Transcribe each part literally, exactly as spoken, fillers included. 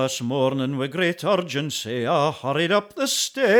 This morning with great urgency I hurried up the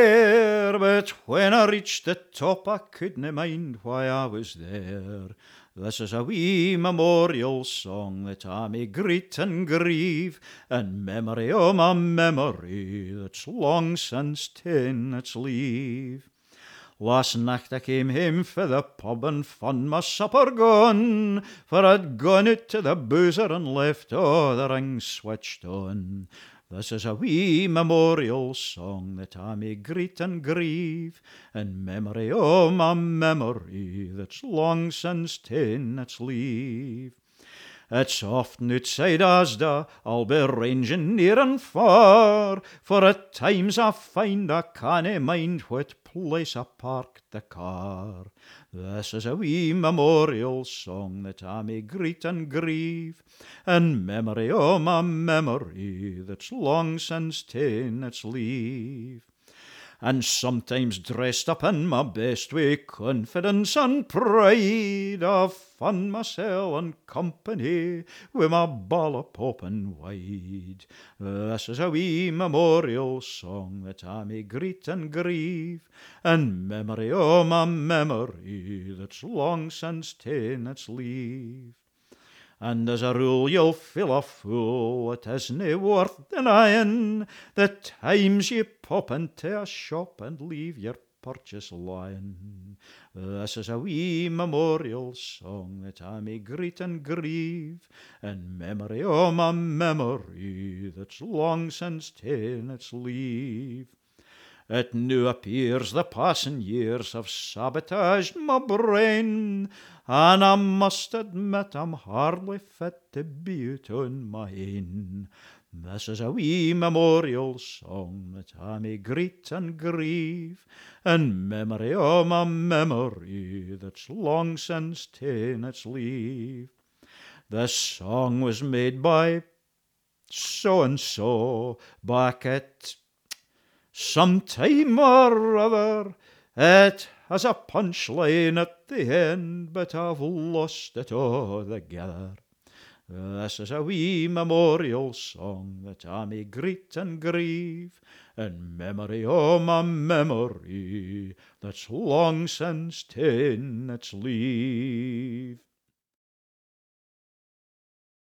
stair, but when I reached the top I couldn't mind why I was there. This is a wee memorial song that I may greet and grieve, in memory o' my memory that's long since ta'en its leave. Last night I came hame fae the pub and fun my supper gone, for I'd gone out to the boozer and left a' the ring switched on. This is a wee memorial song that I may greet and grieve, in memory o' my memory that's long since ta'en its leave. It's often outside Asda I'll be ranging near and far, for at times I find I cannae mind what place I parked the car. This is a wee memorial song that I may greet and grieve, in memory o' my memory that's long since ta'en its leave. And sometimes dressed up in my best wi' confidence and pride, I fun mysel' in company wi' my bollop open wide. This is a wee memorial song that I may greet and grieve, in memory o' my memory that's long since ta'en its leave. And as a rule you'll feel a fool, it isna worth denying, the times ye pop into a shop and leave your purchase lying. This is a wee memorial song that I may greet and grieve, in memory o' my memory that's long since ta'en its leave. It now appears the passing years have sabotaged my brain, and I must admit I'm hardly fit to be out on my ain. This is a wee memorial song that I may greet and grieve, in memory o' my memory that's long since ta'en its leave. This song was made by so-and-so back at some time or other. It has a punchline at the end, but I've lost it altogether. This is a wee memorial song that I may greet and grieve, in memory o' my memory that's long since ta'en its leave.